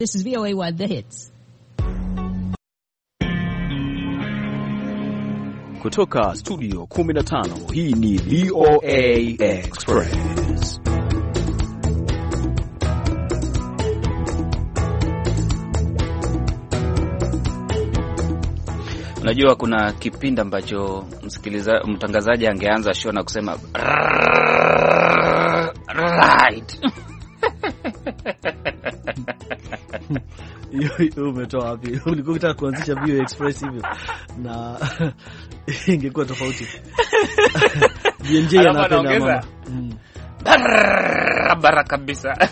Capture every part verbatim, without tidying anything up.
This is V O A One, The Hits. Kutoka studio kumi na tano, hii ni V O A Express. Unajua kuna kipindi ambacho msikilizaji mtangazaji angeanza show na kusema right. Hiyo umetoa wapi? Ulikuwa unataka kuanzisha V O A Express hivyo na ingekuwa tofauti. B N J anapenda mama. Barabara kabisa.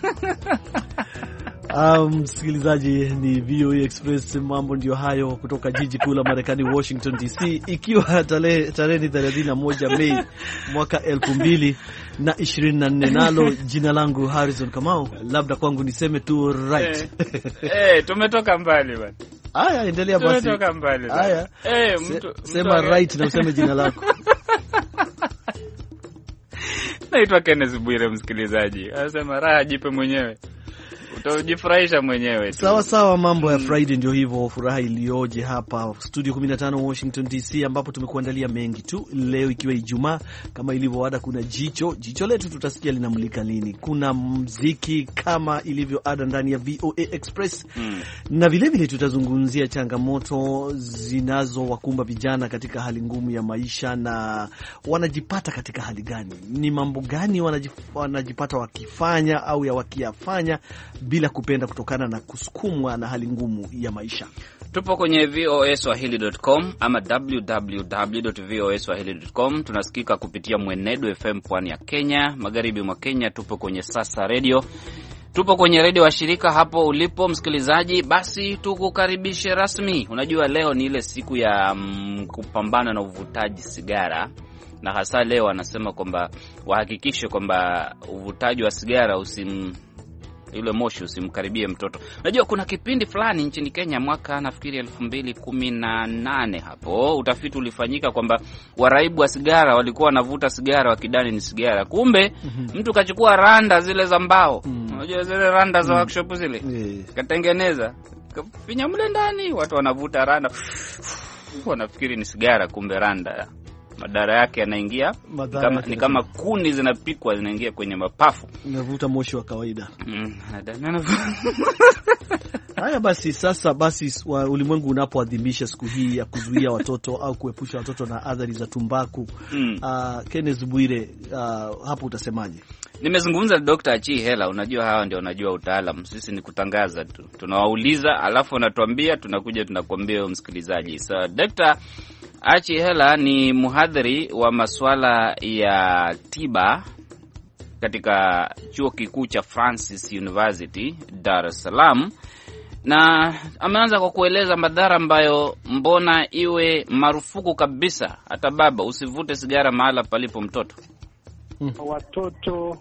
Msikilizaji, um, ni V O A Express. Mambo ndio hayo kutoka jiji kuu la Marekani, Washington D C, ikiwa tarehe thelathini na moja Mei mwaka elfu mbili na ishirini na nne. Nalo jina langu Harrison Kamau. Labda kwangu niseme tu right. Eh, hey, tumetoka mbali bwana. Haya, endelea basi. Tumetoka mbali. Haya. Eh, Se, mtu sema mtu right na useme jina lako. Naitwa Kenneth Bwire, msikilizaji. Anasema raha jipe mwenyewe. Utajifurahisha mwenyewe. Sawa sawa, mambo ya Friday ndio hivyo, furaha ilioje hapa studio kumi na tano Washington D C, ambapo tumekuandalia mengi tu leo, ikiwa Ijumaa. Kama ilivyo ada, kuna jicho jicho letu, tutasikia linamulika nini. Kuna muziki kama ilivyo ada ndani ya V O A Express, mm. na vile vile tutazungumzia changamoto zinazowakumba vijana katika hali ngumu ya maisha, na wanajipata katika hali gani, ni mambo gani wanajipata wakifanya au ya wakiyafanya bila kupenda kutokana na kusukumwa na hali ngumu ya maisha. Tupo kwenye V O A Swahili dot com ama w w w dot v o a swahili dot com. Tunasikika kupitia Mwenedu F M pwani ya Kenya, magharibi mwa Kenya tupo kwenye Sasa Radio. Tupo kwenye redio wa shirika hapo ulipo msikilizaji, basi tukukaribishe rasmi. Unajua leo ni ile siku ya mm, kupambana na uvutaji sigara, na hasa leo anasema kwamba wahakikishe kwamba uvutaji wa sigara usim ile moshi usimkaribie mtoto. Unajua kuna kipindi fulani nchini Kenya mwaka nafikiri elfu mbili kumi na nane hapo, utafiti ulifanyika kwamba waraibu wa sigara walikuwa wanavuta sigara wakidani ni sigara, kumbe mm-hmm. mtu kachukua randa zile za mbao. Mm. Unajua zile randa za mm. workshop zile. Yeah. Katengeneza kafinya mle ndani, watu wanavuta randa wanafikiri ni sigara, kumbe randa. Madara yake yanaingia kama, ni kama kuni zinapikwa zinaingia kwenye mapafu, unavuta moshi wa kawaida. Mm. Haya basi, sasa basi ulimwengu unapoadhimisha siku hii ya kuzuia watoto au kuepusha watoto na athari za tumbaku, mm. uh, Kenneth Bwire, uh, hapo utasemaje? Nimezungumza na Doctor Achi Hela. Unajua hawa ndio wanajua utaalamu, sisi ni kutangaza tu. Tunawauliza alafu wanatuambia, tunakuja tunakwambia msikilizaji. So Doctor Achi Hela ni mhadhiri wa masuala ya tiba katika chuo kikuu cha Francis University Dar es Salaam, na ameanza kwa kueleza madhara ambayo mbona iwe marufuku kabisa hata baba usivute sigara mahala palipo mtoto. Hmm. Watoto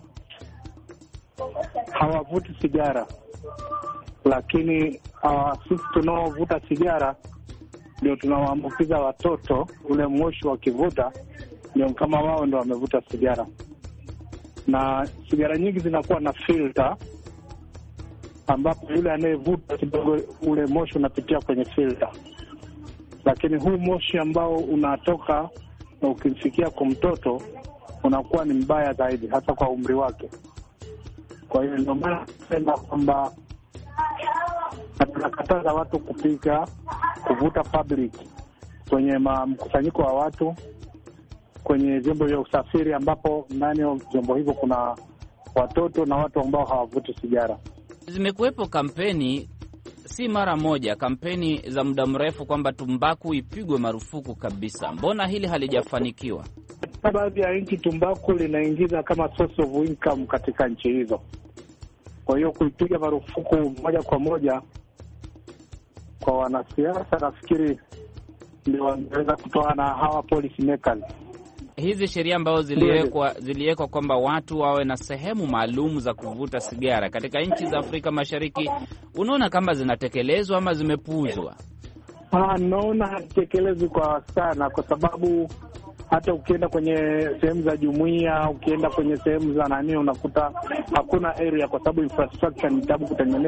hawavuti sigara, lakini uh, sisi tunaovuta sigara ndio tunawaambukiza watoto ule moshi wakivuta, ndio kama wao ndio wamevuta sigara. Na sigara nyingi zinakuwa na filter, ambapo yule anayevuta kidogo ule moshi unapitia kwenye filter, lakini huu moshi ambao unatoka na ukimfikia kwa mtoto unakuwa ni mbaya zaidi, hata kwa umri wake. Kwa hiyo ndio maana nasema kwamba tunakataza watu kupiga kuvuta public kwenye mkusanyiko wa watu, kwenye vyombo vya usafiri ambapo ndani ya vyombo hivyo kuna watoto na watu ambao hawavuti sigara. Zimekuwepo kampeni si mara moja, kampeni za muda mrefu kwamba tumbaku ipigwe marufuku kabisa. Mbona hili halijafanikiwa? Baadhi ya nchi tumbaku linaingiza kama source of income katika nchi hizo. Kwa hiyo kuipiga marufuku moja kwa moja kwa wanasiasa, nafikiri ndio wanaweza kutoa na hawa policy makers. Hizi sheria ambazo ziliwekwa ziliwekwa kwamba watu wawe na sehemu maalum za kuvuta sigara katika nchi za Afrika Mashariki, unaona kama zinatekelezwa ama zimepuuzwa? Ah, naona hatekelezwi kwa sana, kwa sababu hata ukienda kwenye sehemu za jumuiya, ukienda kwenye sehemu za nani, unakuta hakuna area, kwa sababu infrastructure ni tabu kutengeneza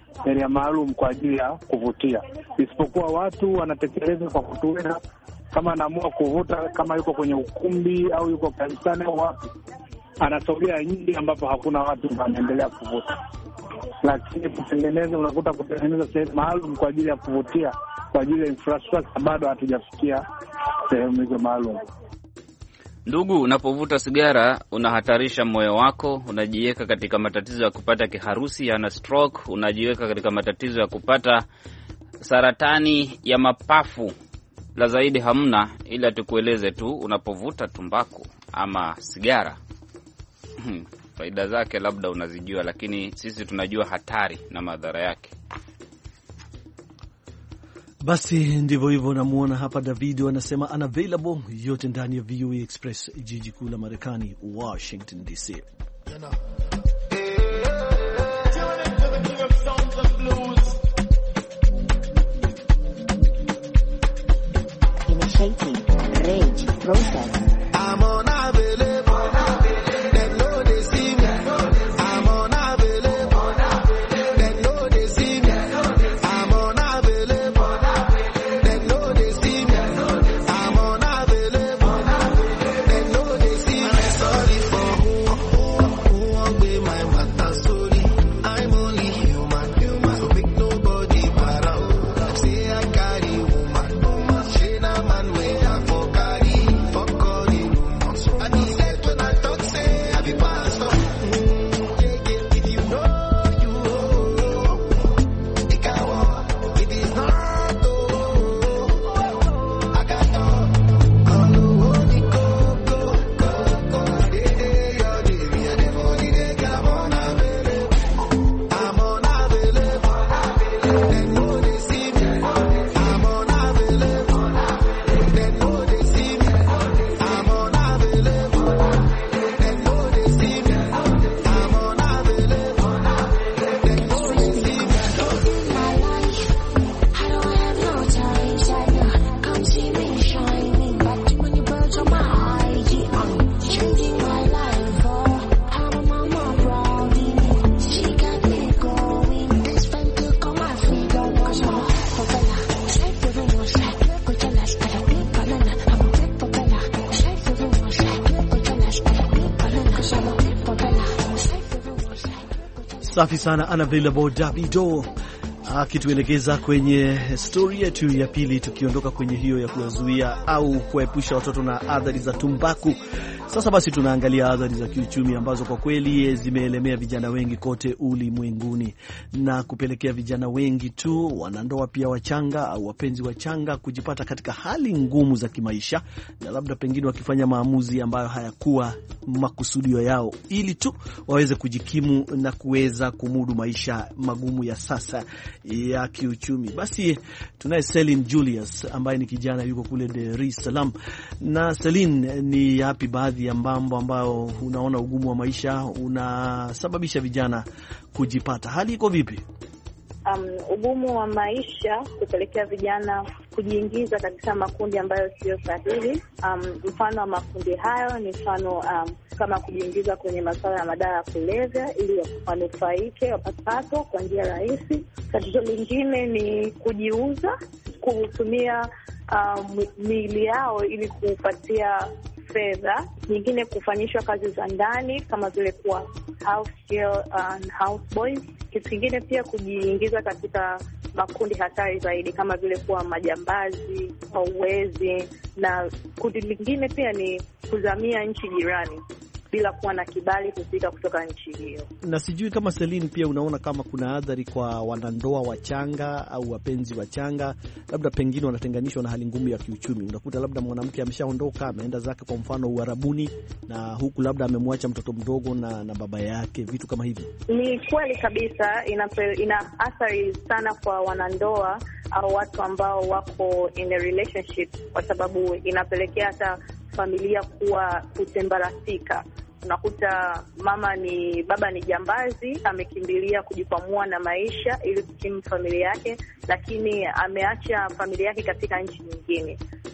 area maalum kwa ajili ya kuvutia, isipokuwa watu wanatekeleza kwa kutuweka, kama anaamua kuvuta, kama yuko kwenye ukumbi au yuko kanisani au wapi, anasogea nje ambapo hakuna watu wanaendelea kuvuta. Lakini kutengeneza, unakuta kutengeneza sehemu maalum kwa ajili ya kuvutia, kwa ajili ya infrastructure, bado hatujafikia sehemu hizo maalum. Ndugu, unapovuta sigara unahatarisha moyo wako, unajiweka katika matatizo ya kupata kiharusi, yana stroke, unajiweka katika matatizo ya kupata saratani ya mapafu. La zaidi hamna, ila tukueleze tu, unapovuta tumbaku ama sigara faida zake labda unazijua, lakini sisi tunajua hatari na madhara yake. Basi ndivyo hivyo. Namuona hapa David anasema unavailable, yote ndani ya V O A Express, jiji kuu la Marekani, Washington D C. Safi sana, unavailable Davido akituelekeza kwenye story yetu ya pili, tukiondoka kwenye hiyo ya kuwazuia au kuepusha watoto na adhari za tumbaku. Sasa basi tunaangalia adhari za kiuchumi ambazo kwa kweli zimeelemea vijana wengi kote ulimwenguni na kupelekea vijana wengi tu, wanandoa pia wachanga au wapenzi wachanga, kujipata katika hali ngumu za kimaisha, na labda pengine wakifanya maamuzi ambayo hayakuwa makusudio yao ili tu waweze kujikimu na kuweza kumudu maisha magumu ya sasa ya kiuchumi. Basi tunaye Celine Julius ambaye ni kijana yuko kule Dar es Salaam. Na Celine, ni yapi baadhi ya mambo ambayo unaona ugumu wa maisha unasababisha vijana kujipata? Hali iko vipi? Um, ugumu wa maisha kupelekea vijana kujiingiza katika makundi ambayo sio sahihi. Um, mfano wa makundi hayo ni mfano um, kama kujiingiza kwenye masuala ya madawa ya kulevya ili wanufaike wapate kwa njia rahisi. Tatizo lingine ni kujiuza, kutumia um, miili yao ili kupatia fedha. Nyingine kufanyishwa kazi za ndani kama vile kuwa house girl and house boys. Kitu kingine pia kujiingiza katika makundi hatari zaidi kama vile kuwa majambazi au wezi, na kundi lingine pia ni kuzamia nchi jirani bila kuwa na kibali kufika kutoka nchi hiyo. Na sijui kama Celine pia unaona kama kuna adhari kwa wanandoa wachanga au wapenzi wachanga, labda pengine wanatenganishwa na hali ngumu ya kiuchumi. Unakuta labda mwanamke ameshaondoka, ameenda zake kwa mfano Uarabuni, na huku labda amemwacha mtoto mdogo na, na baba yake, vitu kama hivi. Ni kweli kabisa, ina, ina athari sana kwa wanandoa au watu ambao wako in a relationship, kwa sababu inapelekea hata familia kuwa kutembarasika. Unakuta mama ni baba ni jambazi, amekimbilia kujikwamua na maisha ili kukimu familia yake, lakini ameacha familia yake katika nchi nyingine.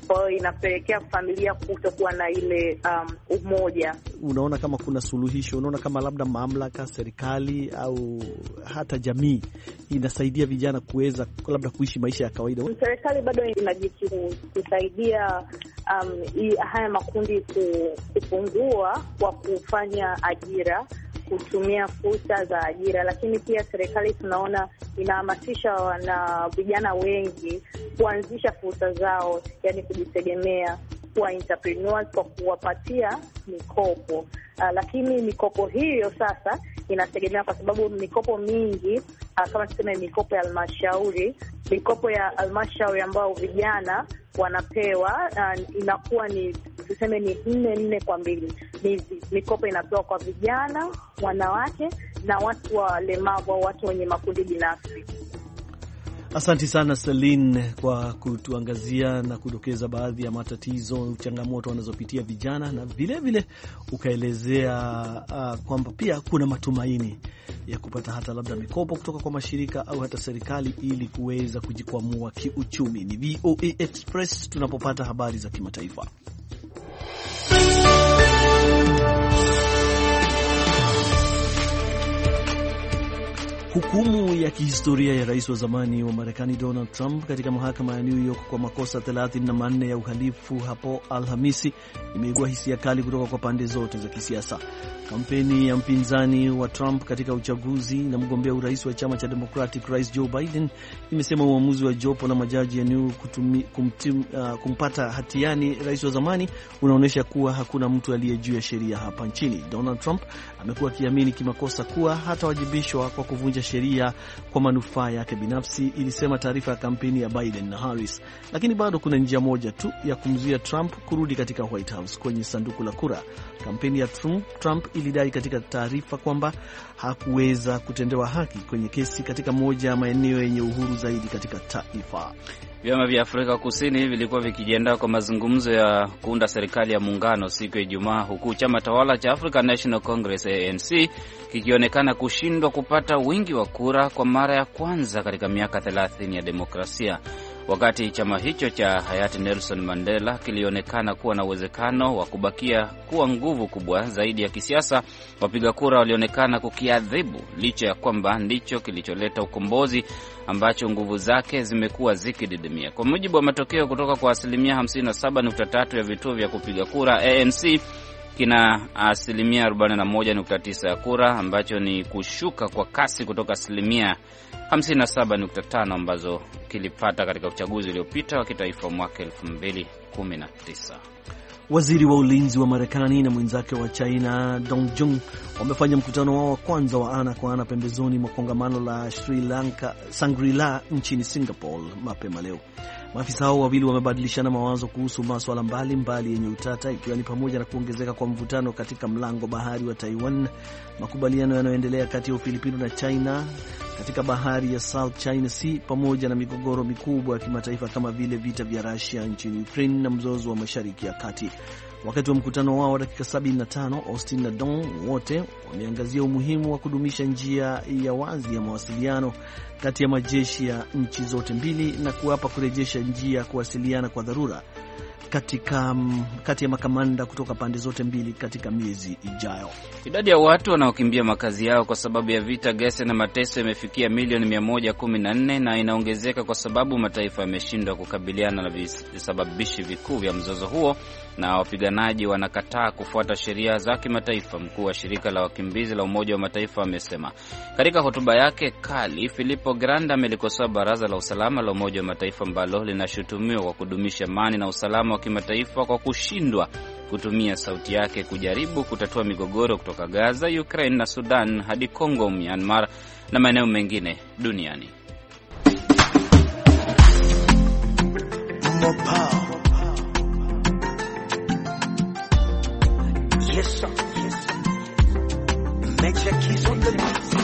kwa hiyo inapelekea familia kutokuwa na ile um, umoja. Unaona kama kuna suluhisho? Unaona kama labda mamlaka, serikali au hata jamii inasaidia vijana kuweza labda kuishi maisha ya kawaida? Serikali bado inajitahidi kusaidia um, haya makundi kupungua kwa kufanya ajira, kutumia fursa za ajira, lakini pia serikali tunaona inahamasisha na vijana wengi kuanzisha fursa zao, yani kujitegemea, kuwa entrepreneurs kwa kuwapatia mikopo. Uh, lakini mikopo hiyo sasa inategemea, kwa sababu mikopo mingi uh, kama tuseme mikopo ya halmashauri, mikopo ya halmashauri ambao vijana wanapewa uh, inakuwa ni tuseme ni nne nne kwa mbili. Ni mikopo inapewa kwa vijana, wanawake na watu walemavu au watu wenye makundi binafsi. Asanti sana Celine kwa kutuangazia na kudokeza baadhi ya matatizo, changamoto wanazopitia vijana, na vile vile ukaelezea uh, kwamba pia kuna matumaini ya kupata hata labda mikopo kutoka kwa mashirika au hata serikali ili kuweza kujikwamua kiuchumi. Ni V O A Express tunapopata habari za kimataifa. Hukumu ya kihistoria ya rais wa zamani wa Marekani Donald Trump katika mahakama ya New York kwa makosa thelathini na manne ya uhalifu hapo Alhamisi imeibua hisia kali kutoka kwa pande zote za kisiasa. Kampeni ya mpinzani wa Trump katika uchaguzi na mgombea urais wa chama cha Democratic Rais Joe Biden imesema uamuzi wa jopo la majaji ya New kutumi, kumtim, uh, kumpata hatiani rais wa zamani unaonyesha kuwa hakuna mtu aliye juu ya sheria hapa nchini. Donald Trump amekuwa akiamini kimakosa kuwa hatawajibishwa kwa kuvunja sheria kwa manufaa yake binafsi, ilisema taarifa ya kampeni ya Biden na Harris. Lakini bado kuna njia moja tu ya kumzuia Trump kurudi katika White House, kwenye sanduku la kura. Kampeni ya Trump, Trump ilidai katika taarifa kwamba hakuweza kutendewa haki kwenye kesi katika moja ya maeneo yenye uhuru zaidi katika taifa. Vyama vya Afrika Kusini vilikuwa vikijiandaa kwa mazungumzo ya kuunda serikali ya muungano siku ya Ijumaa, huku chama tawala cha African National Congress A N C kikionekana kushindwa kupata wingi wa kura kwa mara ya kwanza katika miaka thelathini ya demokrasia. Wakati chama hicho cha hayati Nelson Mandela kilionekana kuwa na uwezekano wa kubakia kuwa nguvu kubwa zaidi ya kisiasa, wapiga kura walionekana kukiadhibu, licha ya kwamba ndicho kilicholeta ukombozi ambacho nguvu zake zimekuwa zikididimia. Kwa mujibu wa matokeo kutoka kwa asilimia hamsini na saba nukta tatu ya vituo vya kupiga kura, A N C kina asilimia arobaini na moja nukta tisa ya kura, ambacho ni kushuka kwa kasi kutoka asilimia hamsini na saba nukta tano ambazo kilipata katika uchaguzi uliopita wa kitaifa mwaka elfu mbili kumi na tisa. Waziri wa ulinzi wa Marekani na mwenzake wa China Dong Jun wamefanya mkutano wao wa kwanza wa ana kwa ana pembezoni mwa kongamano la Sri Lanka Shangri-La nchini Singapore mapema leo. Maafisa hao wawili wamebadilishana mawazo kuhusu masuala mbalimbali yenye utata, ikiwa ni pamoja na kuongezeka kwa mvutano katika mlango bahari wa Taiwan, makubaliano yanayoendelea kati ya Ufilipino na China katika bahari ya South China Sea, pamoja na migogoro mikubwa ya kimataifa kama vile vita vya Russia nchini Ukraine na mzozo wa Mashariki ya Kati. Wakati wa mkutano wao wa dakika sabini na tano, Austin na Dong wote wameangazia umuhimu wa kudumisha njia ya wazi ya mawasiliano kati ya majeshi ya nchi zote mbili na kuapa kurejesha njia ya kuwasiliana kwa dharura katika kati ya makamanda kutoka pande zote mbili katika miezi ijayo. Idadi ya watu wanaokimbia makazi yao kwa sababu ya vita, gesi na mateso imefikia milioni mia moja kumi na nne na inaongezeka kwa sababu mataifa yameshindwa kukabiliana na visababishi vikuu vya mzozo huo na wapiganaji wanakataa kufuata sheria za kimataifa. Mkuu wa shirika la wakimbizi la Umoja wa Mataifa amesema katika hotuba yake kali. Filippo Grandi amelikosoa Baraza la Usalama la Umoja wa Mataifa ambalo linashutumiwa kwa kudumisha amani na usalama wa kimataifa kwa kushindwa kutumia sauti yake kujaribu kutatua migogoro kutoka Gaza, Ukraine na Sudan hadi Kongo, Myanmar na maeneo mengine duniani. Yes, sir. Yes, sir. Make your keys on the beat.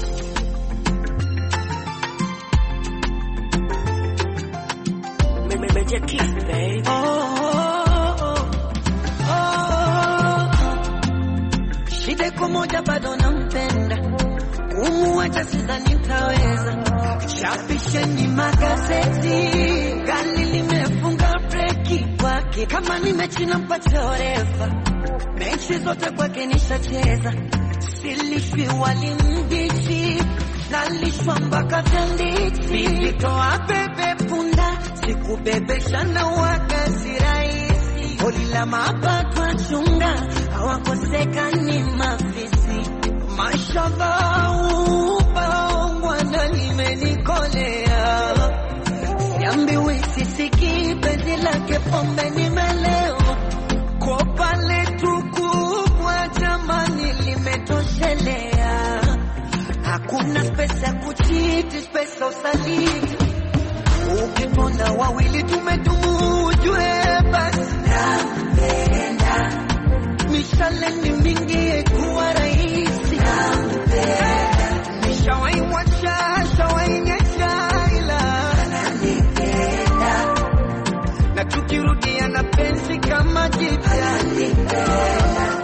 Make, make your keys, baby. Oh, oh, oh, oh. Shida kumoja bado nampenda, kumuacha sidhani nitaweza. Chapisheni magazeti, gari limefunga breki. Aki kama ni mechi na mpachorefa, mechi zote kwake nishacheza. Silishwi wali mbichi, nalishwa mpaka tanditi. Nilitoa bebe punda, sikubebesha na wakazi rahisi. Holi la mapato achunga, hawakoseka ni mafisi. Mashallah upaongwana limenikolea. Siambiwi sisiki penzi lake pombe nimelewa. Kopa letu kubwa jamani limetoshelea. Hakuna spesa kuchiti, spesa usaliti. Ukipona wawili tumedumu ujue basi nampenda. Mishale ni mingi kuwa rahisi nampenda. Nishawai mwacha, shawai nyesha ila ananipenda. Na tukirudia na penzi kama jipya ananipenda.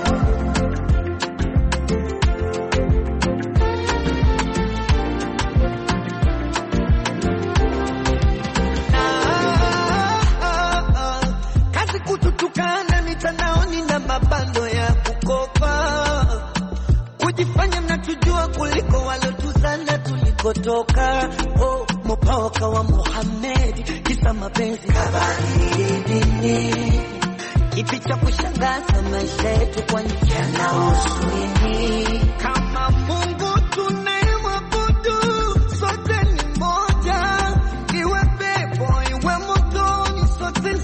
Kututukana mitandaoni na mabando ya kukopa. Kujifanya mnatujua kuliko walotuzana tulikotoka. Oh, mopawaka wa Muhammad, kisa mapenzi kabadili dini. Kipi cha kushangaza maisha yetu kwa nini yanahusu nini? Kama Mungu tunayemwabudu sote ni moja. Iwe pepo iwe motoni sote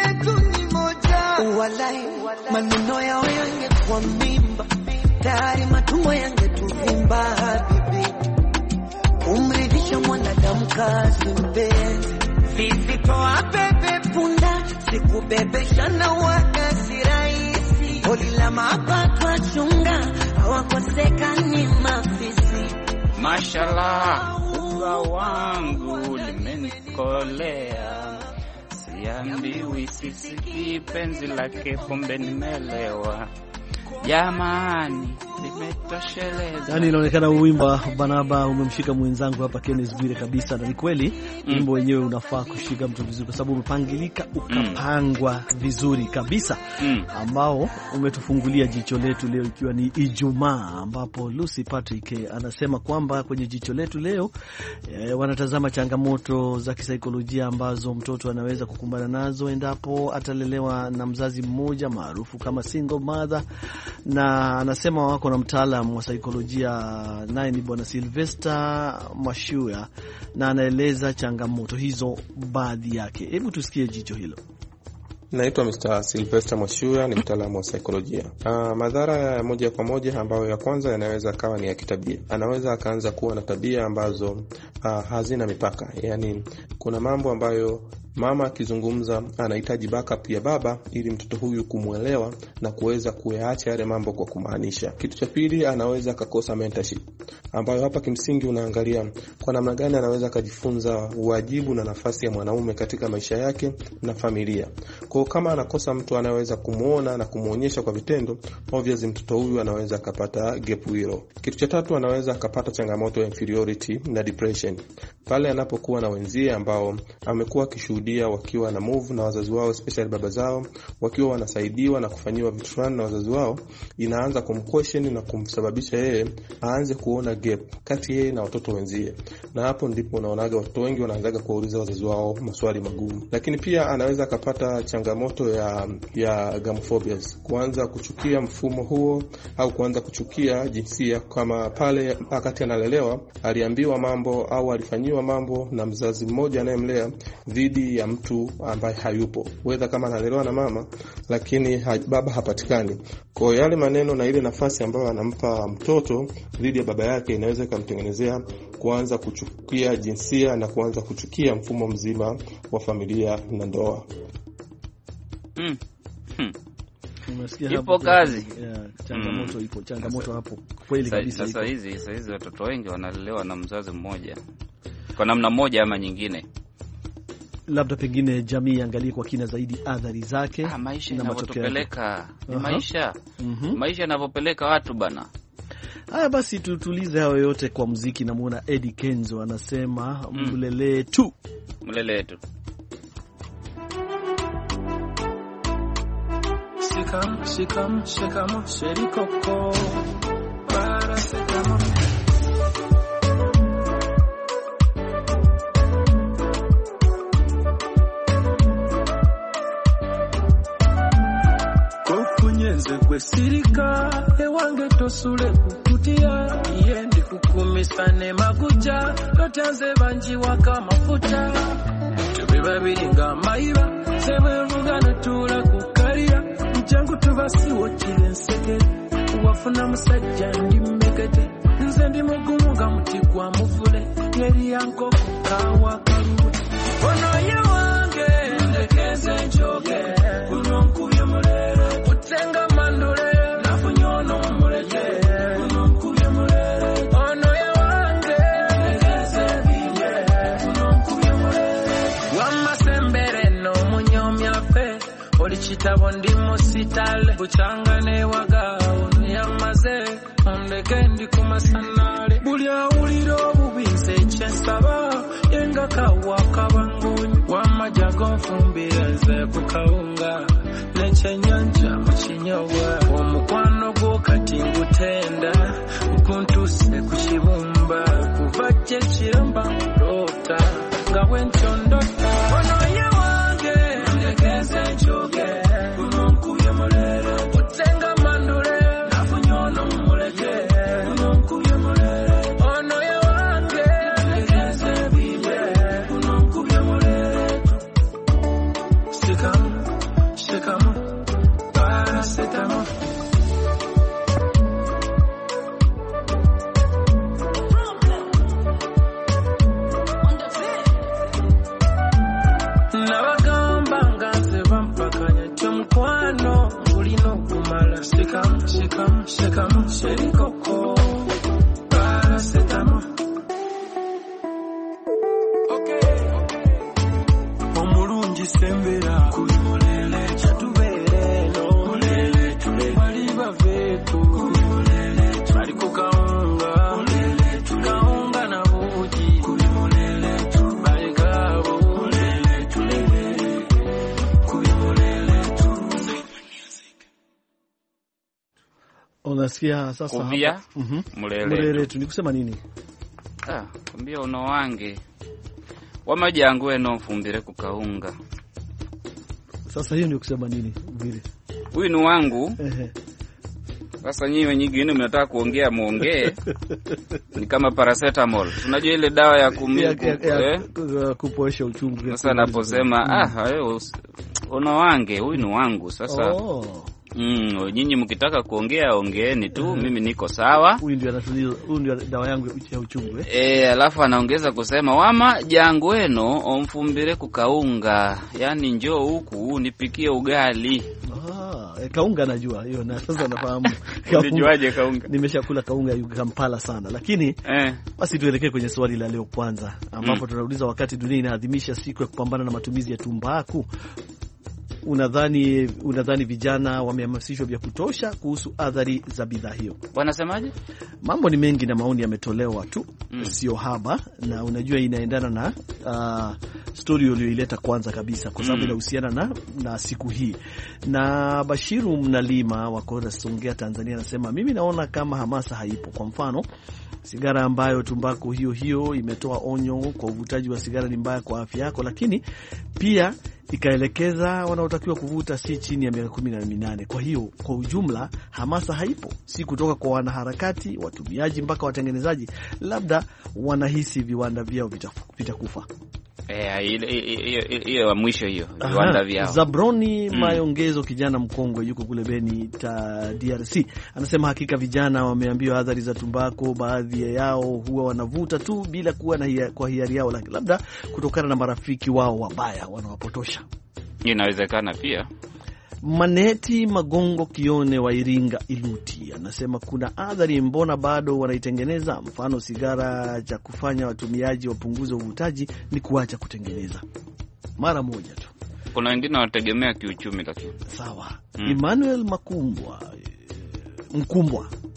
walai, maneno yao yangekuwa mimba, tayari matumbo yangetuvimba habibi. Kumridhisha mwanadamu kazi mpenzi. Sisi toa bebe punda, sikubebesha na wakazi rahisi. Holi la mapato achunga, hawakoseka ni mafisi. Mashallah uga wangu limenikolea. Siambiwi sisiki penzi lake pombe nimelewa. Jamani limetosheleza. Yani inaonekana wimbo Banaba umemshika mwenzangu hapa Kenneth Bwire kabisa, na ni kweli wimbo mm. wenyewe unafaa kushika mtu vizuri kwa sababu umepangilika ukapangwa mm. vizuri kabisa mm. ambao umetufungulia jicho letu leo ikiwa ni Ijumaa, ambapo Lucy Patrick anasema kwamba kwenye jicho letu leo e, wanatazama changamoto za kisaikolojia ambazo mtoto anaweza kukumbana nazo endapo atalelewa na mzazi mmoja maarufu kama single mother. Na anasema wako na mtaalamu wa saikolojia, naye ni Bwana Sylvester Mashua, na anaeleza changamoto hizo baadhi yake. Hebu tusikie jicho hilo. Naitwa mister Sylvester Mashua, ni mtaalamu wa saikolojia. Uh, madhara ya moja kwa moja ambayo ya kwanza yanaweza kawa ni ya kitabia. Anaweza akaanza kuwa na tabia ambazo uh, hazina mipaka. Yaani kuna mambo ambayo mama akizungumza anahitaji backup ya baba ili mtoto huyu kumuelewa na kuweza kuyaacha yale mambo kwa kumaanisha. Kitu cha pili, anaweza akakosa mentorship, ambayo hapa kimsingi unaangalia kwa namna gani anaweza kujifunza wajibu na nafasi ya mwanaume katika maisha yake na familia. Kwa kama anakosa mtu anaweza kumuona na kumuonyesha kwa vitendo, obviously mtoto huyu anaweza akapata gap hilo. Kitu cha tatu, anaweza akapata changamoto ya inferiority na depression. Pale anapokuwa na wenzie ambao amekuwa kishuhudia wakiwa na move na wazazi wao, especially baba zao, wakiwa wanasaidiwa na kufanyiwa vitu fulani na wazazi wao, inaanza kumquestion na kumsababisha yeye aanze kuona gap kati yeye na watoto wenzie. Na hapo ndipo unaonaga watoto wengi wanaanza kuuliza wazazi wao maswali magumu. Lakini pia anaweza akapata changamoto ya ya gamophobia, kuanza kuchukia mfumo huo au kuanza kuchukia jinsia, kama pale wakati analelewa aliambiwa mambo au alifanyiwa mambo na mzazi mmoja anayemlea dhidi ya mtu ambaye hayupo, whether kama analelewa na mama lakini ha, baba hapatikani. Kwa yale maneno na ile nafasi ambayo anampa mtoto dhidi ya baba yake inaweza kumtengenezea kuanza kuchukia jinsia na kuanza kuchukia mfumo mzima wa familia na ndoa. Mm. Hmm. Ipo kazi. Yeah, changamoto mm. ipo changamoto hapo kweli kabisa. Sasa hizi sasa hizi watoto wengi wanalelewa na mzazi mmoja kwa namna moja ama nyingine. Labda pengine jamii angalie kwa kina zaidi athari zake ah, maisha na yanapeleka ni maisha mm-hmm. maisha yanapeleka watu bana. Haya basi tutulize hayo yote kwa muziki. Namuona Eddie Kenzo anasema mm. mlele tu mlele tu. Shikam, shikam, shikam, sheri koko. Paracetamol. Kofunyenze kwe sirika, ewange tosule kukutia. Yendi kukumisane maguja, lotanze banji waka mafuta. Tubiba biringa maiba, sewe rugana tula kukaria. Mchangu tubasi wachile nseke, uwafuna musajja ndi mmekete. Nze ndi mugumuga muti kwa muvule, yeri yanko kukawa karubute. Ono ye wange, ndekeze nchoke, kuno nkuye mulere. Utenga mandule, nafunyono muleke, kuno nkuye mulere. Ono ye wange, ndekeze biye, kuno nkuye mulere. Wama sembere no munyomya fe, oli chitabo ndi musitale. Buchangane waga, ono yamaze, ondeke ndi kumasanale. Buli awuliro bubinze chensaba, yenga kawa kabangunyi. Wama jago mfumbire nze kukaunga, neche nyanja muchinyowa. Omukwano gwo kati ngutenda, ukuntuse kuchibumba. Kuvaje chiramba ndota, ngawe nchondota. Ono ye wange, ndekeze nchoke, kuno nkuye mulere. Utenga mandule, nafunyono muleke, kuno nkuye mulere. Ono ye wange, ndekeze biye, kuno nkuye mulere. Shikam, shikam, paracetamol. Nabagamba nganze bampakanya ky'omukwano ngulina okumala. Shikam, shikam, shikam, sheri koko. Paracetamol. Omulungi sembera kuli mulele kyatubere no mulele tule bali baveeko kuli mulele bali ku kaunga mulele tule kaunga na buji kuli mulele tule bali gabo mulele tule kuli mulele tule. Unasikia sasa Kumbia, hapa? Mhm. mulele. Mulele tu ni kusema nini? Ah, kumbia uno wange. Wamajangu eno mfumbire kukaunga. Sasa hiyo ndio kusema nini vile? Huyu ni wangu. Ehe. Sasa nyinyi nyingine mnataka kuongea muongee. Ni kama paracetamol. Unajua ile dawa ya kumiku eh? Kupoesha uchungu. Sasa naposema ah hayo uno wange, huyu ni wangu. Sasa Oh. Mm, nyinyi mkitaka kuongea ongeeni tu, uh, mimi niko sawa. Huyu ndio anatulia, huyu ndio dawa yangu ya uchungu eh. Eh, alafu anaongeza kusema wama jangu eno omfumbire kukaunga. Yaani njoo huku nipikie ugali. Ah, e, kaunga najua hiyo na sasa nafahamu. Unajuaje kaunga? Nimeshakula kaunga ya Kampala sana. Lakini eh, basi tuelekee kwenye swali la leo kwanza ambapo mm, tunauliza wakati dunia inaadhimisha siku ya kupambana na matumizi ya tumbaku, Unadhani unadhani vijana wamehamasishwa vya kutosha kuhusu athari za bidhaa hiyo? Wanasemaje? Mambo ni mengi na maoni yametolewa tu, mm, sio haba, na unajua inaendana na uh, story uliyoileta kwanza kabisa kwa sababu inahusiana mm, na na siku hii. Na Bashiru Mnalima wa Kora Songea Tanzania anasema mimi naona kama hamasa haipo. Kwa mfano, sigara ambayo tumbako hiyo hiyo imetoa onyo kwa uvutaji wa sigara ni mbaya kwa afya yako, lakini pia ikaelekeza wanaotakiwa kuvuta si chini ya miaka kumi na minane. Kwa hiyo kwa ujumla hamasa haipo, si kutoka kwa wanaharakati, watumiaji mpaka watengenezaji. Labda wanahisi viwanda vyao vitakufa. Eh, ile hiyo wa mwisho hiyo viwanda vyao. Zabroni mm. Mayongezo, kijana mkongwe, yuko kule Beni ta D R C, anasema hakika vijana wameambiwa athari za tumbako, baadhi yao huwa wanavuta tu bila kuwa na hiya, kwa hiari yao, labda kutokana na marafiki wao wabaya wanawapotosha. Inawezekana pia. Maneti Magongo Kione wa Iringa Iluti anasema kuna athari, mbona bado wanaitengeneza? Mfano sigara, cha kufanya watumiaji wapunguze uvutaji ni kuacha kutengeneza mara moja tu. Kuna wengine wanategemea kiuchumi lakini. Sawa. Mm. Emmanuel Makumbwa Mkumbwa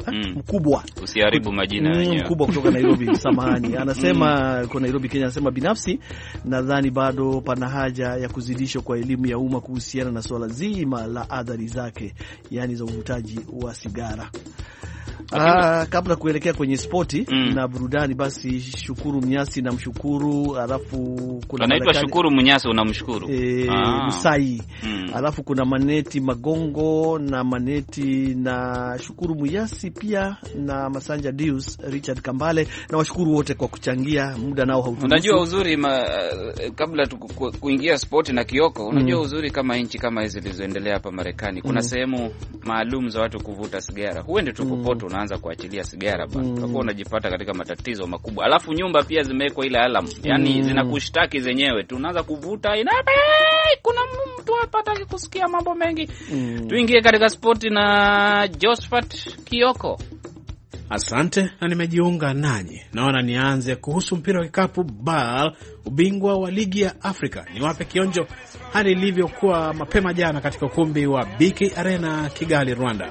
mm. mkubwa. Usiharibu majina mm, wenyewe. Mkubwa kutoka Nairobi samahani. Anasema mm. kwa Nairobi Kenya, anasema binafsi nadhani bado pana haja ya kuzidishwa kwa elimu ya umma kuhusiana na swala zima la adhari zake, yani za uvutaji wa sigara. Ah, kabla kuelekea kwenye spoti mm. na burudani, basi Shukuru Mnyasi na mshukuru, alafu kuna anaitwa Shukuru Mnyasi unamshukuru e, ah. Musai mm. alafu kuna Maneti Magongo na Maneti na Shukuru Mnyasi pia na Masanja Deus, Richard Kambale na washukuru wote kwa kuchangia, muda nao hauturuhusu. Unajua uzuri ma, kabla tu kuingia spoti na Kioko, unajua mm. uzuri kama nchi kama hizi zilizoendelea hapa Marekani kuna mm. sehemu maalum za watu kuvuta sigara. Huende tu popote mm. unaanza kuachilia sigara bwana. Utakuwa mm. unajipata katika matatizo makubwa. Alafu nyumba pia zimewekwa ile alarm. Yaani mm. zinakushtaki zenyewe. Tunaanza kuvuta inabe. Kuna mtu hapa hataki kusikia mambo mengi. Mm. Tuingie katika spoti na Josephat Kioko. Asante na nimejiunga nanyi. Naona nianze kuhusu mpira wa kikapu B A L, ubingwa wa ligi ya Afrika. Niwape kionjo hali ilivyokuwa mapema jana katika ukumbi wa B K Arena Kigali, Rwanda.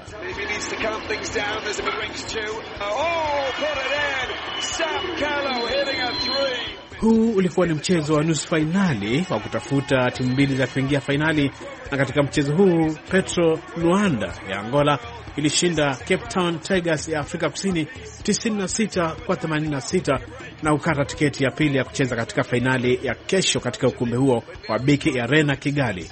Huu ulikuwa ni mchezo wa nusu finali wa kutafuta timu mbili za kuingia finali, na katika mchezo huu Petro Luanda ya Angola ilishinda Cape Town Tigers ya Afrika Kusini tisini na sita kwa themanini na sita na ukata tiketi ya pili ya kucheza katika finali ya kesho katika ukumbi huo wa B K Arena Kigali.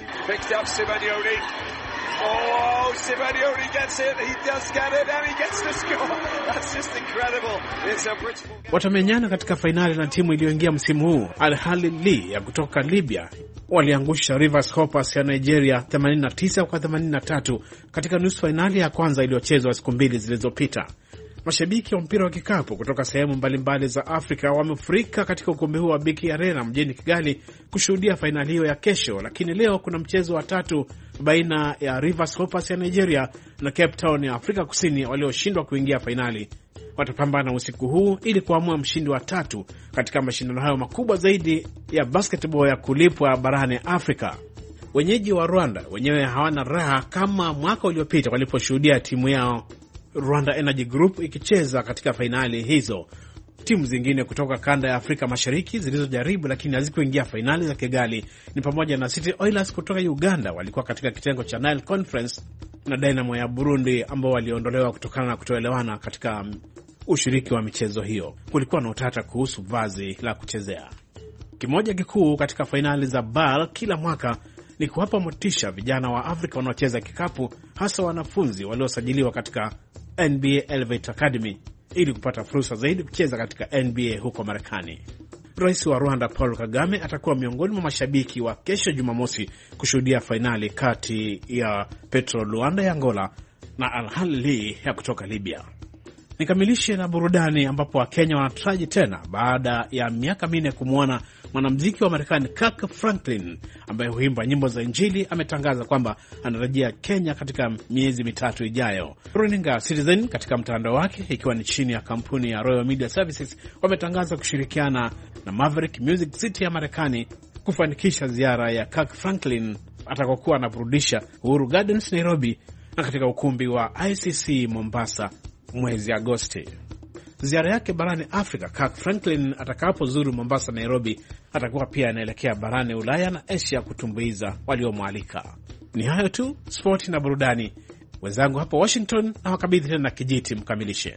Oh, Sibaniori gets it. He does get it and he gets the score. That's just incredible. It's a Bridgeport. Watamenyana katika finali na timu iliyoingia msimu huu, Al Ahly ya kutoka Libya waliangusha Rivers Hoppers ya Nigeria themanini na tisa kwa themanini na tatu katika nusu finali ya kwanza iliyochezwa siku mbili zilizopita. Mashabiki wa mpira wa kikapu kutoka sehemu mbalimbali za Afrika wamefurika katika ukumbi huu wa B K Arena mjini Kigali kushuhudia fainali hiyo ya kesho, lakini leo kuna mchezo wa tatu baina ya Rivers Hoppers ya Nigeria na Cape Town ya Afrika Kusini walioshindwa kuingia fainali. Watapambana usiku huu ili kuamua mshindi wa tatu katika mashindano hayo makubwa zaidi ya basketball ya kulipwa barani Afrika. Wenyeji wa Rwanda wenyewe hawana raha kama mwaka uliopita waliposhuhudia timu yao Rwanda Energy Group ikicheza katika fainali hizo. Timu zingine kutoka kanda ya Afrika Mashariki zilizojaribu lakini hazikuingia fainali za Kigali ni pamoja na City Oilers kutoka Uganda, walikuwa katika kitengo cha Nile Conference, na Dynamo ya Burundi ambao waliondolewa kutokana na kutoelewana katika ushiriki wa michezo hiyo. Kulikuwa na utata kuhusu vazi la kuchezea. Kimoja kikuu katika fainali za B A L kila mwaka ni kuwapa motisha vijana wa Afrika wanaocheza kikapu, hasa wanafunzi waliosajiliwa katika N B A Elevate Academy ili kupata fursa zaidi kucheza katika N B A huko Marekani. Rais wa Rwanda Paul Kagame atakuwa miongoni mwa mashabiki wa kesho Jumamosi kushuhudia fainali kati ya Petro Luanda ya Angola na Al Ahly ya kutoka Libya. Nikamilishe na burudani ambapo Wakenya wanataraji tena baada ya miaka minne kumwona mwanamuziki wa Marekani Kirk Franklin ambaye huimba nyimbo za Injili ametangaza kwamba anarejea Kenya katika miezi mitatu ijayo. Runinga Citizen katika mtandao wake, ikiwa ni chini ya kampuni ya Royal Media Services, wametangaza kushirikiana na Maverick Music City ya Marekani kufanikisha ziara ya Kirk Franklin atakokuwa anaburudisha Uhuru Gardens Nairobi na katika ukumbi wa I C C Mombasa mwezi Agosti. Ziara yake barani Afrika, Kirk Franklin atakapozuru Mombasa, Nairobi, atakuwa pia anaelekea barani Ulaya na Asia kutumbuiza waliomwalika. Ni hayo tu, sport na burudani. Wenzangu hapa Washington na wakabidhi tena kijiti mkamilishe.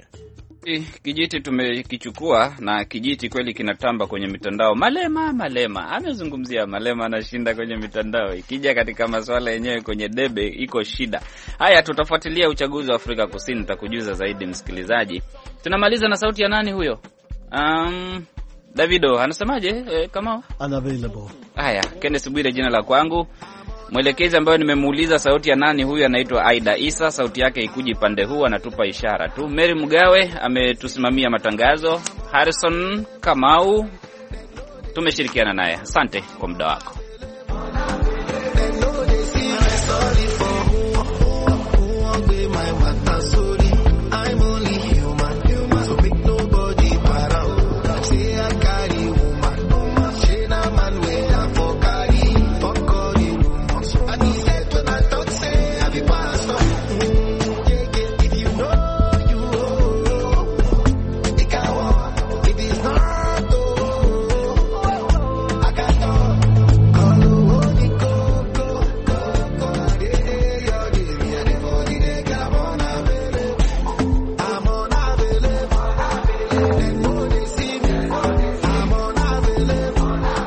Kijiti tumekichukua na kijiti kweli kinatamba kwenye mitandao. Malema, Malema amezungumzia Malema anashinda kwenye mitandao. Ikija katika masuala yenyewe kwenye debe iko shida. Haya, tutafuatilia uchaguzi wa Afrika Kusini, nitakujuza zaidi msikilizaji. Tunamaliza na sauti ya nani huyo? Um, Davido anasemaje? E, kama unavailable. Haya, Kenneth Bwire jina la kwangu. Mwelekezi ambaye nimemuuliza sauti ya nani huyu anaitwa Aida Isa, sauti yake ikuji pande huu, anatupa ishara tu. Mary Mugawe ametusimamia matangazo. Harrison Kamau tumeshirikiana naye. Asante kwa muda wako.